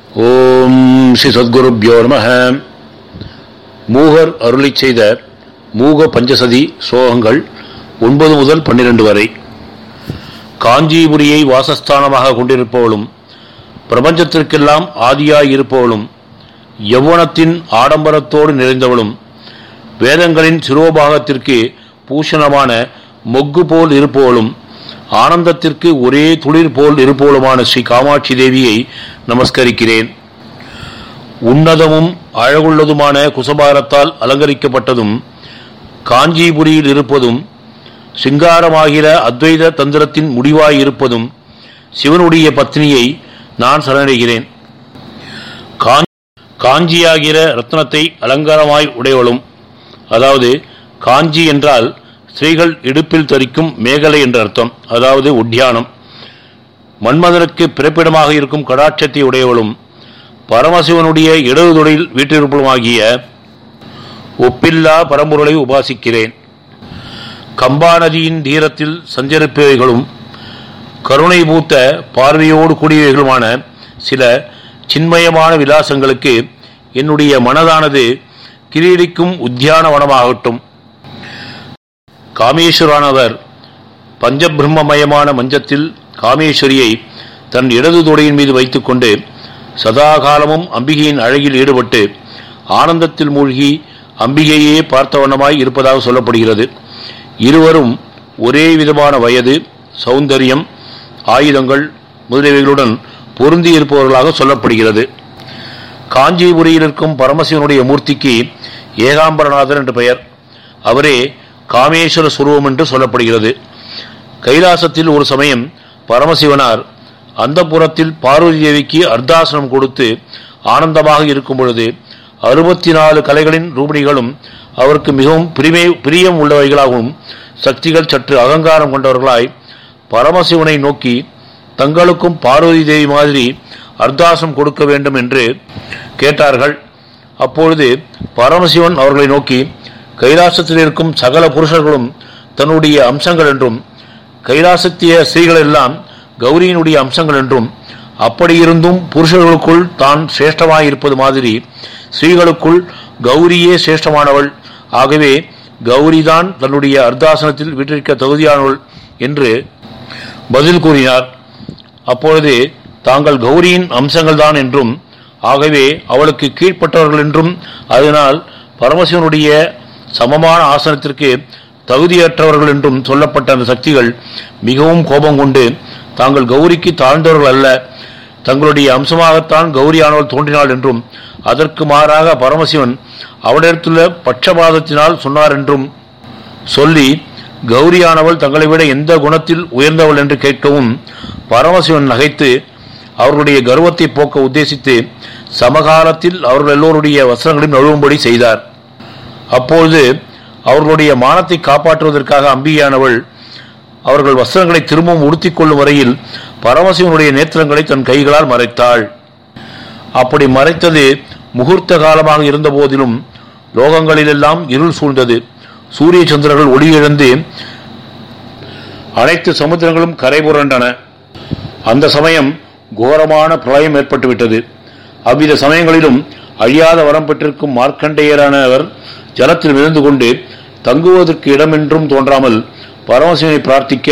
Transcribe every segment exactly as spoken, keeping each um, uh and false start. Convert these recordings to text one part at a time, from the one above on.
ஓம் ஸ்ரீ சத்குருப்யோ நமஹ. மூகர் அருளிச் செய்த மூக பஞ்சசதி ஸ்லோகங்கள் ஒன்பது முதல் பன்னிரண்டு வரை. காஞ்சிபுரியை வாசஸ்தானமாக கொண்டிருப்பவளும் பிரபஞ்சத்திற்கெல்லாம் ஆதியாய் இருப்பவளும் யௌவனத்தின் ஆடம்பரத்தோடு நிறைந்தவளும் வேதங்களின் சிரோபாகத்திற்கு பூஷணமான மொக்கு போல் இருப்பவளும் ஆனந்தத்திற்கு ஒரே துளிர் போல் இருப்பவளுமான ஸ்ரீ காமாட்சி தேவியை நமஸ்கரிக்கிறேன். உன்னதமும் அழகுள்ளதுமான குசபாரத்தால் அலங்கரிக்கப்பட்டதும் காஞ்சிபுரியில் இருப்பதும் சிங்காரமாகிற அத்வைத தந்திரத்தின் முடிவாய் இருப்பதும் சிவனுடைய பத்னியை நான் சரணடைகிறேன். காஞ்சியாகிற ரத்னத்தை அலங்காரமாய் உடையவளும், அதாவது காஞ்சி என்றால் ஸ்திரீகள் இடுப்பில் தரிக்கும் மேகலை என்ற அர்த்தம், அதாவது உட்யானம். மன்மதனுக்கு பிறப்பிடமாக இருக்கும் கடாட்சத்தை உடையவளும் பரமசிவனுடைய இடது தொடையில் வீட்டிருப்பலுமாகிய ஒப்பில்லா பரம்பொருளை உபாசிக்கிறேன். கம்பா நதியின் தீரத்தில் சஞ்சரிப்பவைகளும் கருணை பூத்த பார்வையோடு கூடியவைகளுமான சில சின்மயமான விலாசங்களுக்கு என்னுடைய மனதானது கிரீடிக்கும் உத்தியான வனமாகட்டும். காமேஸ்வரானவர் பஞ்சபிரம்மமயமான மஞ்சத்தில் காமேஸ்வரியை தன் இடது தொடையின் மீது வைத்துக்கொண்டு சதாகாலமும் அம்பிகையின் அழகில் ஈடுபட்டு ஆனந்தத்தில் மூழ்கி அம்பிகையே பார்த்தவண்ணமாய் இருப்பதாக சொல்லப்படுகிறது. இருவரும் ஒரே விதமான வயது, சௌந்தரியம், ஆயுதங்கள் முதலியவைகளுடன் பொருந்தி இருப்பவர்களாக சொல்லப்படுகிறது. காஞ்சிபுரியில் இருக்கும் பரமசிவனுடைய மூர்த்திக்கு ஏகாம்பரநாதர் என்று பெயர். அவரே காமேஸ்வர சுரூபம் என்று சொல்லப்படுகிறது. கைலாசத்தில் ஒரு சமயம் பரமசிவனார் அந்தப்புறத்தில் பார்வதி தேவிக்கு அர்த்தாசனம் கொடுத்து ஆனந்தமாக இருக்கும் பொழுது அறுபத்தி நாலு கலைகளின் ரூபிணிகளும் அவருக்கு மிகவும் பிரிமை பிரியம் உள்ளவைகளாகவும் சக்திகள் சற்று அகங்காரம் கொண்டவர்களாய் பரமசிவனை நோக்கி தங்களுக்கும் பார்வதி தேவி மாதிரி அர்த்தாசனம் கொடுக்க வேண்டும் என்று கேட்டார்கள். அப்பொழுது பரமசிவன் அவர்களை நோக்கி, கைலாசத்தில் இருக்கும் சகல புருஷர்களும் தன்னுடைய அம்சங்கள் என்றும் கைலாசத்திய ஸ்திரீகள் எல்லாம் கௌரியினுடைய அம்சங்கள் என்றும், அப்படியிருந்தும் புருஷர்களுக்குள் தான் சிரேஷ்டமாயிருப்பது மாதிரி ஸ்திரீகளுக்குள் கௌரியே சிரேஷ்டமானவள், ஆகவே கௌரிதான் தன்னுடைய அர்த்தாசனத்தில் வீற்றிருக்க தகுதியானவள் என்று பதில் கூறினார். அப்பொழுது தாங்கள் கௌரியின் அம்சங்கள் தான் என்றும், ஆகவே அவளுக்கு கீழ்ப்பட்டவர்கள் என்றும், அதனால் பரமசிவனுடைய சமமான ஆசனத்திற்கு தகுதியற்றவர்கள் என்றும் சொல்லப்பட்ட அந்த சக்திகள் மிகவும் கோபம் கொண்டு, தாங்கள் கௌரிக்கு தாழ்ந்தவர்கள் அல்ல, தங்களுடைய அம்சமாகத்தான் கௌரியானவள் தோன்றினாள் என்றும், அதற்கு மாறாக பரமசிவன் அவளிடத்துள்ள பட்சபாதத்தினால் சொன்னார் என்றும் சொல்லி, கௌரியானவள் தங்களை விட எந்த குணத்தில் உயர்ந்தவள் என்று கேட்கவும் பரமசிவன் நகைத்து அவர்களுடைய கர்வத்தை போக்க உத்தேசித்து சமகாலத்தில் அவர்கள் எல்லோருடைய வஸ்திரங்களையும் நழுவும்படி செய்தார். அப்பொழுது அவர்களுடைய மானத்தை காப்பாற்றுவதற்காக அம்பிகையானவள் அவர்கள் வஸ்திரங்களை திரும்பவும் உடுத்திக்கொள்ளும் வரையில் பரமசிவனுடைய நேத்திரங்களை தன் கைகளால் மறைத்தாள். அப்படி மறைத்தது முகூர்த்த காலமாக இருந்த போதிலும் லோகங்களிலெல்லாம் இருள் சூழ்ந்தது. சூரிய சந்திரர்கள் ஒளியிழந்து அனைத்து சமுத்திரங்களும் கரை புரண்டன. அந்த சமயம் கோரமான பிரளயம் ஏற்பட்டுவிட்டது. அவ்வித சமயங்களிலும் அழியாத வரம் பெற்றிருக்கும் மார்க்கண்டேயரானவர் ஜலத்தில் விழுந்து கொண்டு தங்குவதற்கு இடமென்றும் தோன்றாமல் பரமசிவனை பிரார்த்திக்க,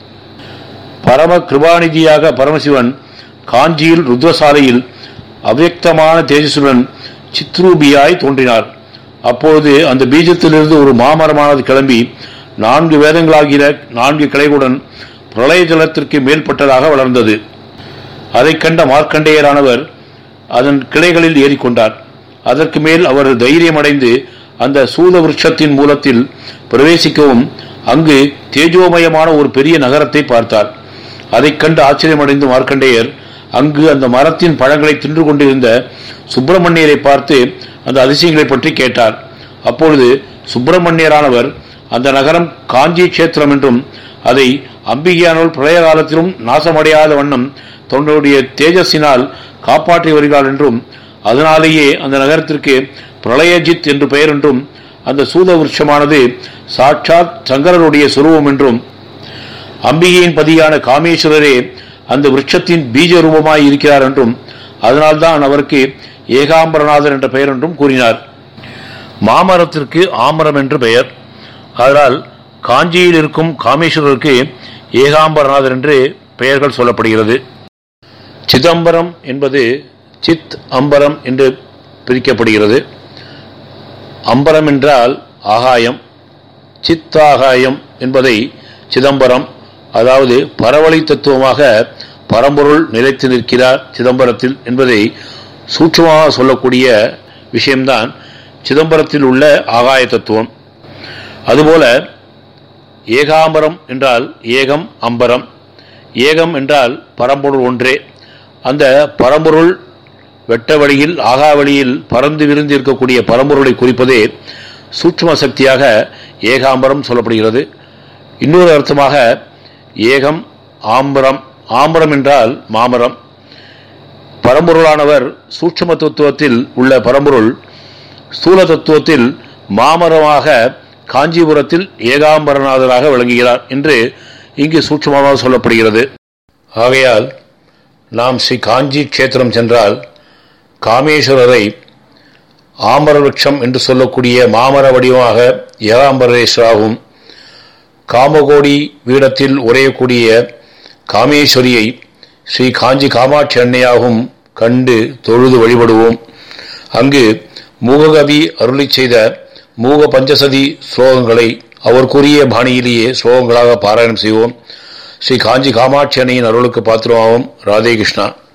பரம கிருபாநிதியாக பரமசிவன் காஞ்சியில் ருத்ரசாலையில் அவ்யக்தமான தேஜசுடன் சித்ரூபியாய் தோன்றினார். அப்பொழுது அந்த பீஜத்திலிருந்து ஒரு மாமரமானது கிளம்பி நான்கு வேதங்களாகிற நான்கு கிளைகளுடன் பிரளய ஜலத்திற்கு மேல்பட்டதாக வளர்ந்தது. அதை கண்ட மார்க்கண்டேயரானவர் அதன் கிளைகளில் ஏறிக்கொண்டார். அதற்கு மேல் அவர் தைரியமடைந்து அந்த சூத விருட்சத்தின் மூலத்தில் பிரவேசிக்கவும் அங்கு தேஜோமயமான ஒரு பெரிய நகரத்தை பார்த்தார். அதை கண்டு ஆச்சரியமடைந்து மார்க்கண்டேயர் அங்கு அந்த மரத்தின் பழங்களை தின்று கொண்டிருந்த சுப்பிரமணியரை பார்த்து அந்த அதிசயங்களை பற்றி கேட்டார். அப்பொழுது சுப்பிரமணியரானவர் அந்த நகரம் காஞ்சி கஷேத்திரம் என்றும், அதை அம்பிகையானவள் பிரளய காலத்திலும் நாசமடையாத வண்ணம் தன்னுடைய தேஜஸினால் காப்பாற்றி வருகிறாள் என்றும், அதனாலேயே அந்த நகரத்திற்கு பிரளயஜித் என்று பெயர் என்றும், அந்த சூத விருட்சமானது சாட்சாத் சங்கரருடைய சுரூபம் என்றும், அம்பிகையின் பதியான காமேஸ்வரரே அந்த விருட்சத்தின் பீஜ ரூபமாய் இருக்கிறார் என்றும், அதனால்தான் அவருக்கு ஏகாம்பரநாதர் என்ற பெயர் என்றும் கூறினார். மாமரத்திற்கு ஆமரம் என்று பெயர். அதனால் காஞ்சியில் இருக்கும் காமேஸ்வரருக்கு ஏகாம்பரநாதர் என்று பெயர்கள் சொல்லப்படுகிறது. சிதம்பரம் என்பது சித் அம்பரம் என்று பிரிக்கப்படுகிறது. அம்பரம் என்றால் ஆகாயம், சித்தாகாயம் என்பதை சிதம்பரம், அதாவது பரவழி தத்துவமாக பரம்பொருள் நிலைத்து நிற்கிறார் சிதம்பரத்தில் என்பதை சூட்சமாக சொல்லக்கூடிய விஷயம்தான் சிதம்பரத்தில் உள்ள ஆகாய தத்துவம். அதுபோல ஏகாம்பரம் என்றால் ஏகம் அம்பரம். ஏகம் என்றால் பரம்பொருள் ஒன்றே. அந்த பரம்பொருள் வெட்ட வழியில் ஆகா வழியில் பறந்து விரிந்து இருக்கக்கூடிய பரம்பொருளை குறிப்பதே சூட்சும சக்தியாக ஏகாம்பரம் சொல்லப்படுகிறது. இன்னொரு அர்த்தமாக ஏகம் ஆம்பரம். ஆம்பரம் என்றால் மாமரம். பரம்பொருளானவர் சூட்சும தத்துவத்தில் உள்ள பரம்பொருள் ஸ்தூல தத்துவத்தில் மாமரமாக காஞ்சிபுரத்தில் ஏகாம்பரநாதராக விளங்குகிறார் என்று இங்கு சூட்சுமமாக சொல்லப்படுகிறது. ஆகையால் நாம் ஸ்ரீ காஞ்சி கஷேத்திரம் சென்றால் காமேஸ்வரரை ஆம்பர விருட்சம் என்று சொல்லக்கூடிய மாமர வடிவமாக ஏகாம்பரேஸ்வராகவும், காமகோடி பீடத்தில் உரையக்கூடிய காமேஸ்வரியை ஸ்ரீ காஞ்சி காமாட்சி அன்னையாகவும் கண்டு தொழுது வழிபடுவோம். அங்கு மூககவி அருளி செய்த மூக பஞ்சசதி ஸ்லோகங்களை அவர் கூறிய பாணியிலேயே ஸ்லோகங்களாக பாராயணம் செய்வோம். ஸ்ரீ காஞ்சி காமாட்சி அன்னையின் அருளுக்கு பாத்திரமாவோம். ராதே கிருஷ்ணா.